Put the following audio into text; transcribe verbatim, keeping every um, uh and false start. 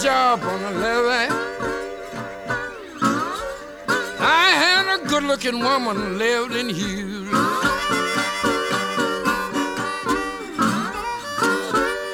job on the levee. I had a good-looking woman lived in Houston.